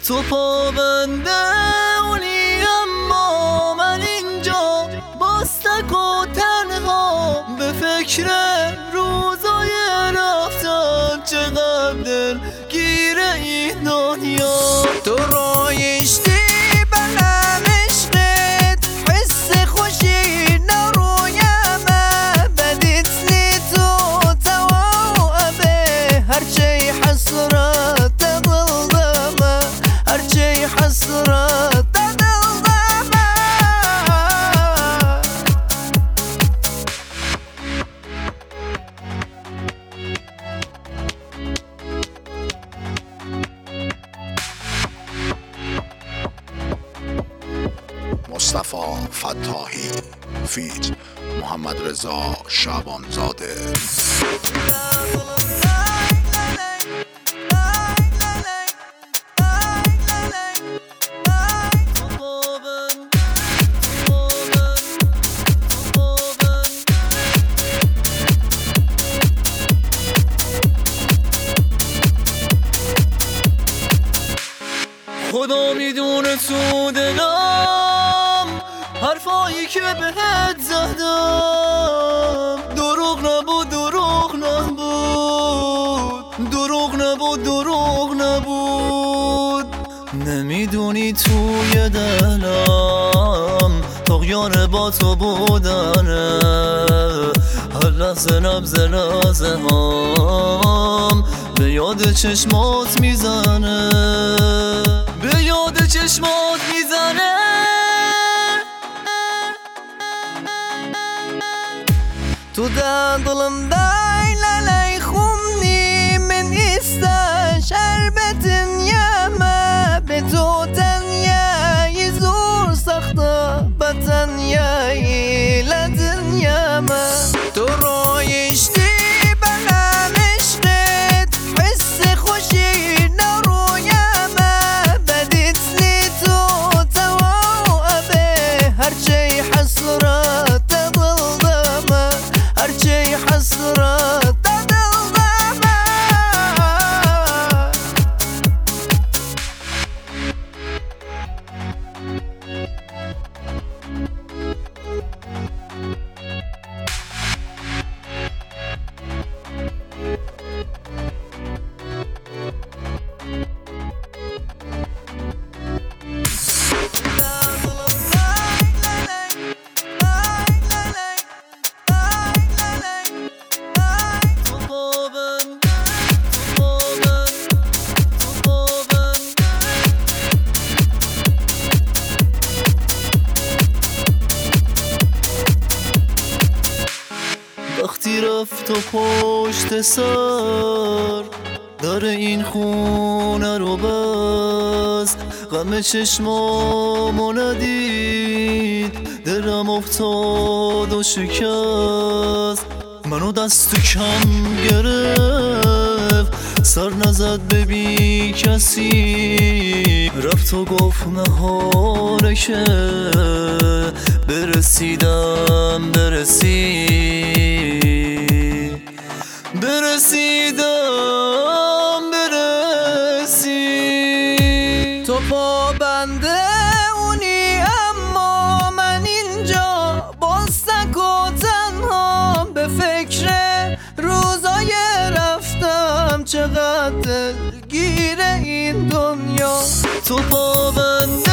تو پابنده اونی اما من اینجا باز تک و تنها به فکر روزای رفتن چقدر دل گیر این دنیا. تو رایشتی بلم عشقت حس خوشی نرویمه بدیت لی تو توابه هرچی حسرت دلدمه هرچی حسرت دلدمه. مصطفی فتاحی فیت محمد رضا شعبانزاده. خدا میدونه تو دلم حرفایی که بهت زدم دروغ نبود دروغ نبود دروغ نبود دروغ نبود. نمیدونی توی دلم طغیان با تو بودنه هر لحظه نبض لازمم به یاد چشمات میزنه به یاد چشمات میزنه. تو دلم دای للی خونی من ایستا شربتن یمه به تو تنیایی زور سخته به تنیایی لدن یمه. تو رایشتی بلم عشقت حس خوشی نرویمه بدیت لی تو توابه هرچی حسرت دلدمه هرچی حسرت دلدمه. وقتی رفت و پشت سر در این خونه رو بست غم چشمامو ندید دلم افتاد و شکست منو دست کم گرفت سر نزد به بی کسی رفت و گفت نهاره که برسیدم برسی. تو پابنده اونی اما من اینجا باز تک و تنها به فکر روزای رفتم چقدر دلگیر این دنیا. تو پابنده